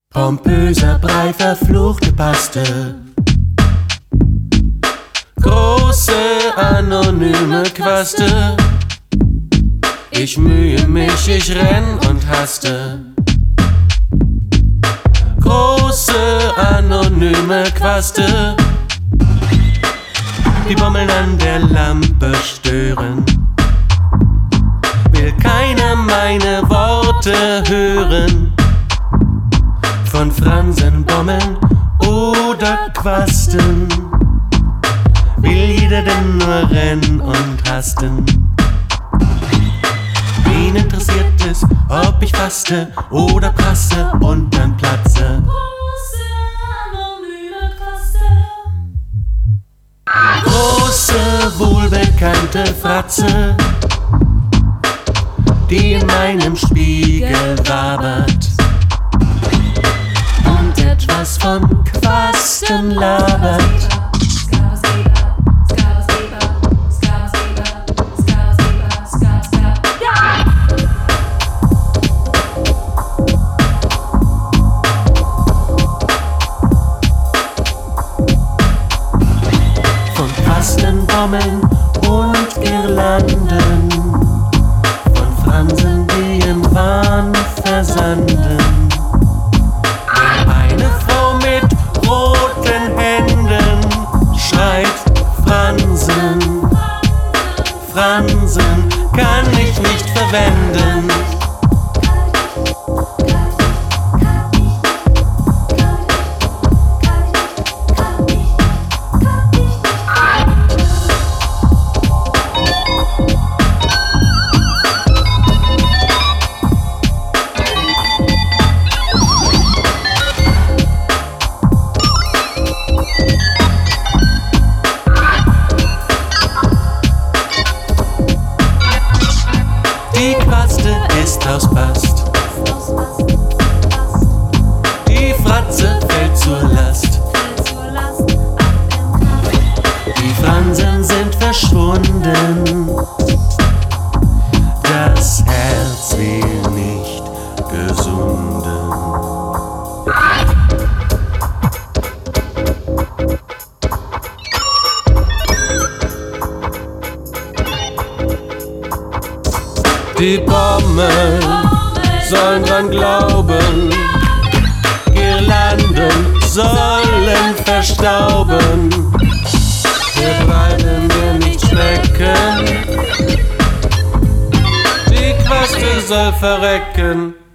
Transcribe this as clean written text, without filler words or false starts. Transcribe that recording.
Pompöser Brei, verfluchte Paste. Große anonyme Quaste. Ich mühe mich, ich renn und haste. Große anonyme Quaste. Die Bommeln an der Lampe stören. Will keiner meine Worte hören. Von Fransen, Bommeln oder Quasten. Will jeder denn nur rennen und hasten. Wen interessiert es, ob ich faste oder prasse und dann platze? Große, wohlbekannte Fratze, die in meinem Spiegel wabert und etwas von Quasten labert. Bommeln und Girlanden, von Fransen, die im Wahn versanden. Eine Frau mit roten Händen schreit Fransen, Fransen kann ich nicht verwenden. Die Quaste ist aus Bast. Die Fratze fällt zur Last. Die Fransen sind verschwunden. Das Herz will nicht gesunden. Die Bommeln sollen dran glauben, Girlanden sollen verstauben. Wir bleiben mir nicht schmecken, die Quaste soll verrecken.